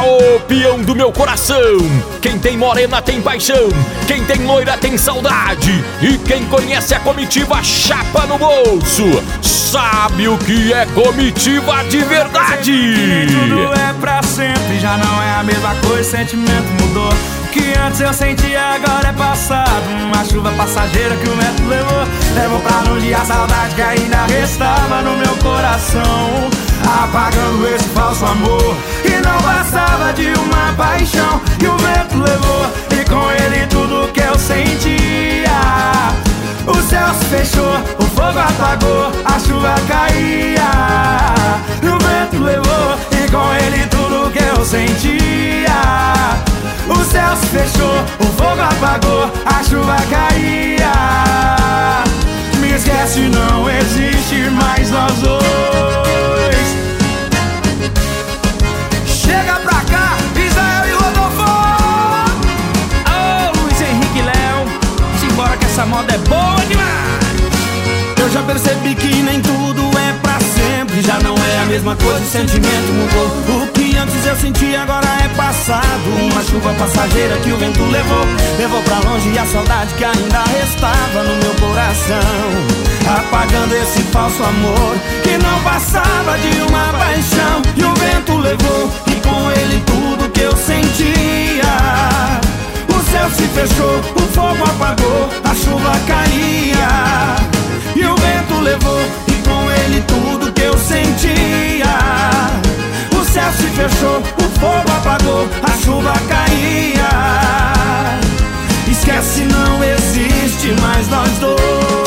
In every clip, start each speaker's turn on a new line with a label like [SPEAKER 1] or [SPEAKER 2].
[SPEAKER 1] Aô, peão do meu coração, quem tem morena tem paixão, quem tem loira tem saudade, e quem conhece a comitiva chapa no bolso sabe o que é comitiva de verdade.
[SPEAKER 2] Tudo é pra sempre, já não é a mesma coisa, sentimento mudou. O que antes eu sentia agora é passado, uma chuva passageira que o vento levou. Levou pra longe a saudade que ainda restava no meu coração, apagando esse falso amor que não passava de uma paixão. E o vento levou, e com ele tudo que eu sentia. O céu se fechou, o fogo apagou, a chuva caía. E o vento levou, e com ele tudo que eu sentia. O céu se fechou, o fogo apagou, a chuva caía. Me esquece, não existe mais nós dois. Chega pra cá, Israel e Rodolfo.
[SPEAKER 3] Ô, Luiz Henrique e Léo, simbora que essa moda é boa demais.
[SPEAKER 2] Eu já percebi que nem tudo é pra sempre, já não é a mesma coisa, o sentimento mudou. O que antes eu sentia agora é passado, uma chuva passageira que o vento levou. Levou pra longe a saudade que ainda restava no meu coração, apagando esse falso amor que não passava de uma paixão. E o vento levou, e com ele tudo que eu sentia. O céu se fechou, o fogo apagou, a chuva caía. E o vento levou, e com ele tudo que eu sentia. O céu se fechou, o fogo apagou, a chuva caía. Esquece, não existe mais nós dois.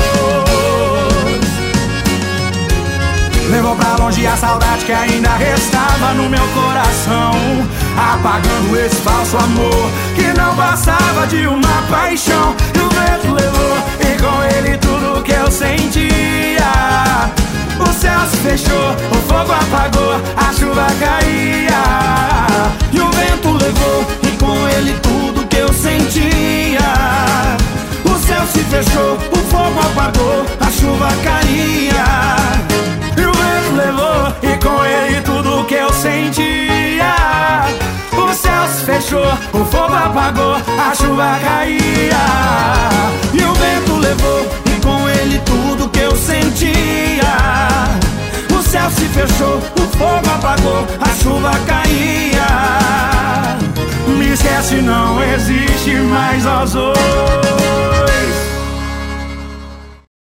[SPEAKER 2] Levou pra longe a saudade que ainda restava no meu coração, apagando esse falso amor que não passava de uma paixão. E o vento levou, e com ele tudo que eu sentia. O céu se fechou, o fogo apagou, a chuva caía. E o vento levou, e com ele tudo que eu sentia. O céu se fechou, o fogo apagou, a chuva caía. E o vento levou, e com ele tudo que eu sentia. O céu se fechou, o fogo apagou, a chuva caía. E o vento levou, e com ele tudo que eu sentia. O céu se fechou, o fogo apagou, a chuva caía. Me esquece, não existe mais nós dois.